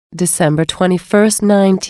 December 21,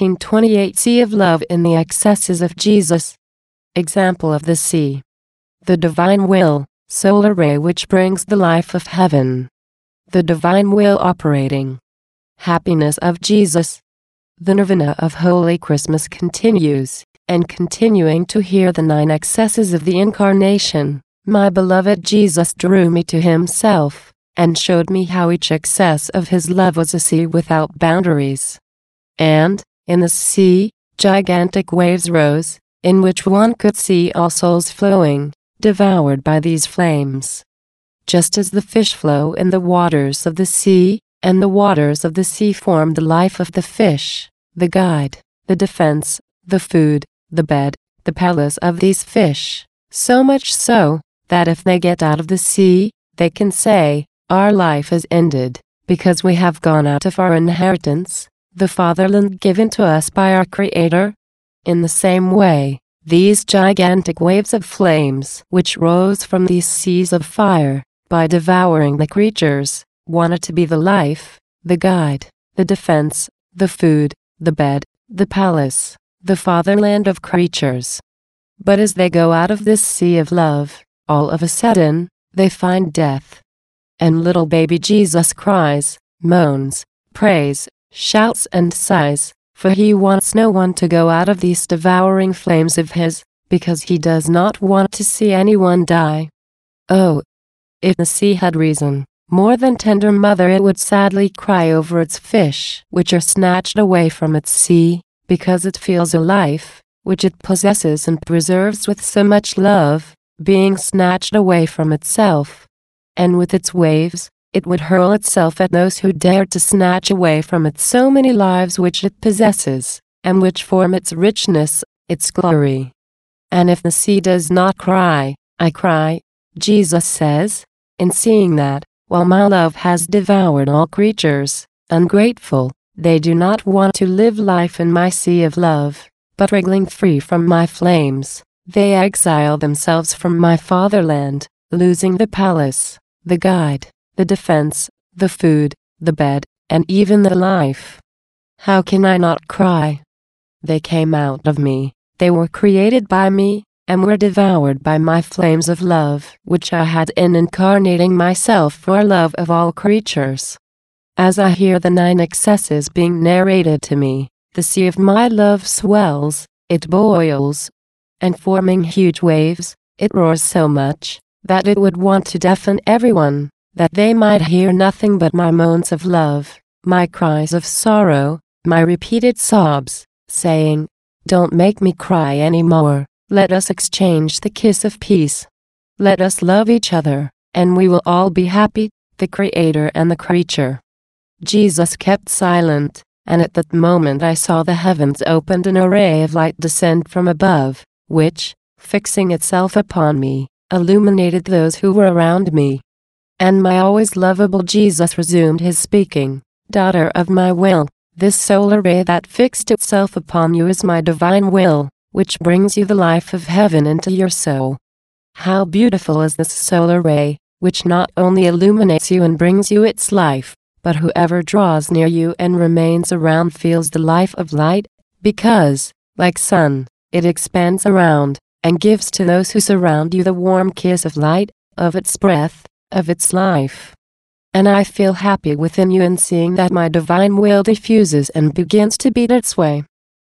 1928. Sea of Love in the Excesses of Jesus. Example of the sea. The divine will, solar ray which brings the life of heaven. The divine will operating. Happiness of Jesus. The nirvana of Holy Christmas continues, and continuing to hear the 9 excesses of the Incarnation, my beloved Jesus drew me to himself, and showed me how each excess of his love was a sea without boundaries. And, in the sea, gigantic waves rose, in which one could see all souls flowing, devoured by these flames. Just as the fish flow in the waters of the sea, and the waters of the sea form the life of the fish, the guide, the defense, the food, the bed, the palace of these fish, so much so, that if they get out of the sea, they can say, our life is ended, because we have gone out of our inheritance, the fatherland given to us by our Creator. In the same way, these gigantic waves of flames which rose from these seas of fire, by devouring the creatures, wanted to be the life, the guide, the defense, the food, the bed, the palace, the fatherland of creatures. But as they go out of this sea of love, all of a sudden, they find death. And little baby Jesus cries, moans, prays, shouts and sighs, for he wants no one to go out of these devouring flames of his, because he does not want to see anyone die. Oh, if the sea had reason, more than tender mother, it would sadly cry over its fish, which are snatched away from its sea, because it feels a life, which it possesses and preserves with so much love, being snatched away from itself. And with its waves, it would hurl itself at those who dared to snatch away from it so many lives which it possesses, and which form its richness, its glory. And if the sea does not cry, I cry, Jesus says, in seeing that, while my love has devoured all creatures, ungrateful, they do not want to live life in my sea of love, but wriggling free from my flames, they exile themselves from my fatherland, losing the palace, the guide, the defense, the food, the bed, and even the life. How can I not cry? They came out of me, they were created by me, and were devoured by my flames of love, which I had in incarnating myself for love of all creatures. As I hear the 9 excesses being narrated to me, the sea of my love swells, it boils, and forming huge waves, it roars so much, that it would want to deafen everyone, that they might hear nothing but my moans of love, my cries of sorrow, my repeated sobs, saying, don't make me cry any more, let us exchange the kiss of peace. Let us love each other, and we will all be happy, the Creator and the creature. Jesus kept silent, and at that moment I saw the heavens opened and a ray of light descend from above, which, fixing itself upon me, illuminated those who were around me. And my always lovable Jesus resumed his speaking, daughter of my will, this solar ray that fixed itself upon you is my divine will, which brings you the life of heaven into your soul. How beautiful is this solar ray, which not only illuminates you and brings you its life, but whoever draws near you and remains around feels the life of light, because, like sun, it expands around, and gives to those who surround you the warm kiss of light, of its breath, of its life. And I feel happy within you in seeing that my divine will diffuses and begins to beat its way.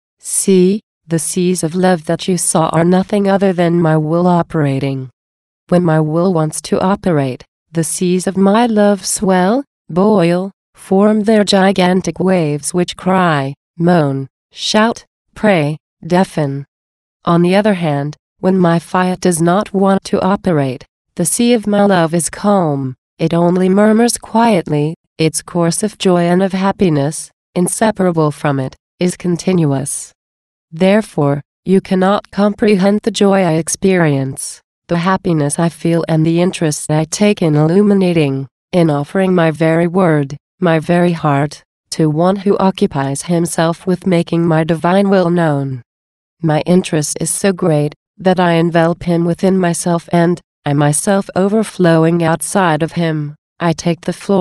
See, the seas of love that you saw are nothing other than my will operating. When my will wants to operate, the seas of my love swell, boil, form their gigantic waves which cry, moan, shout, pray, deafen. On the other hand, when my fire does not want to operate, the sea of my love is calm, it only murmurs quietly, its course of joy and of happiness, inseparable from it, is continuous. Therefore, you cannot comprehend the joy I experience, the happiness I feel and the interest I take in illuminating, in offering my very word, my very heart, to one who occupies himself with making my divine will known. My interest is so great, that I envelop him within myself and, I myself overflowing outside of him, I take the floor,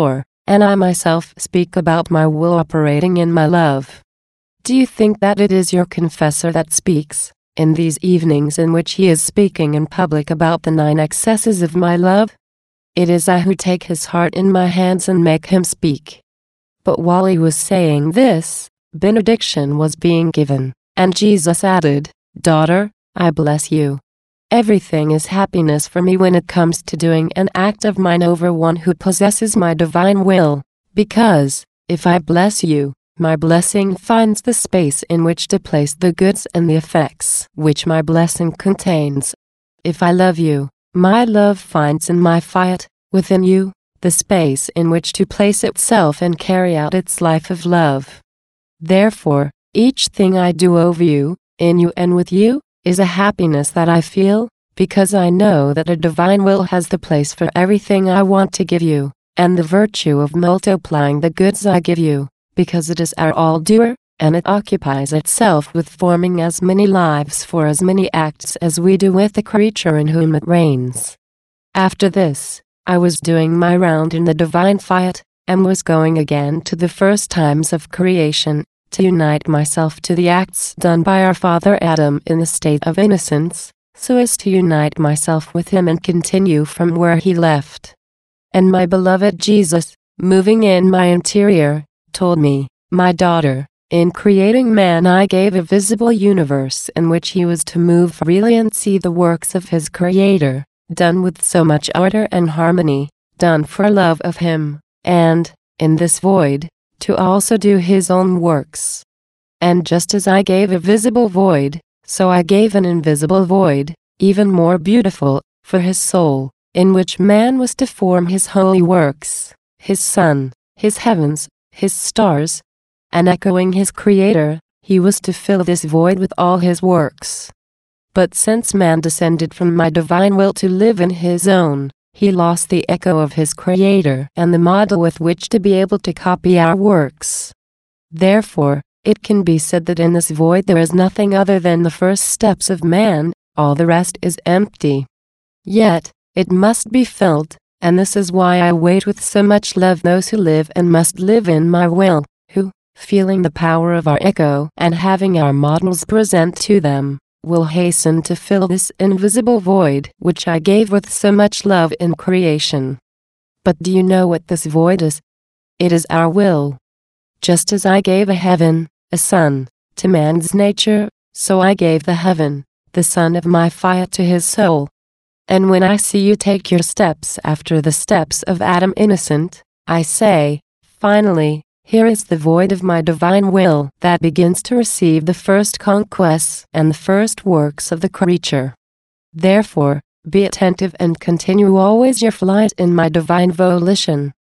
and I myself speak about my will operating in my love. Do you think that it is your confessor that speaks, in these evenings in which he is speaking in public about the 9 excesses of my love? It is I who take his heart in my hands and make him speak. But while he was saying this, benediction was being given, and Jesus added, "Daughter, I bless you. Everything is happiness for me when it comes to doing an act of mine over one who possesses my divine will, because, if I bless you, my blessing finds the space in which to place the goods and the effects which my blessing contains. If I love you, my love finds in my fiat, within you, the space in which to place itself and carry out its life of love. Therefore, each thing I do over you, in you and with you, is a happiness that I feel, because I know that a divine will has the place for everything I want to give you, and the virtue of multiplying the goods I give you, because it is our all-doer, and it occupies itself with forming as many lives for as many acts as we do with the creature in whom it reigns." After this, I was doing my round in the divine fiat, and was going again to the first times of creation, to unite myself to the acts done by our father Adam in the state of innocence, so as to unite myself with him and continue from where he left. And my beloved Jesus, moving in my interior, told me, "My daughter, in creating man I gave a visible universe in which he was to move freely and see the works of his Creator, done with so much ardor and harmony, done for love of him, and, in this void, to also do his own works. And just as I gave a visible void, so I gave an invisible void, even more beautiful, for his soul, in which man was to form his holy works, his sun, his heavens, his stars, and echoing his Creator, he was to fill this void with all his works. But since man descended from my divine will to live in his own, he lost the echo of his Creator and the model with which to be able to copy our works. Therefore, it can be said that in this void there is nothing other than the first steps of man, all the rest is empty. Yet, it must be filled, and this is why I wait with so much love those who live and must live in my will, who, feeling the power of our echo and having our models present to them, will hasten to fill this invisible void which I gave with so much love in creation. But do you know what this void is? It is our will. Just as I gave a heaven, a sun, to man's nature, so I gave the heaven, the sun of my fiat to his soul. And when I see you take your steps after the steps of Adam innocent, I say, finally, here is the void of my divine will that begins to receive the first conquests and the first works of the creature. Therefore, be attentive and continue always your flight in my divine volition,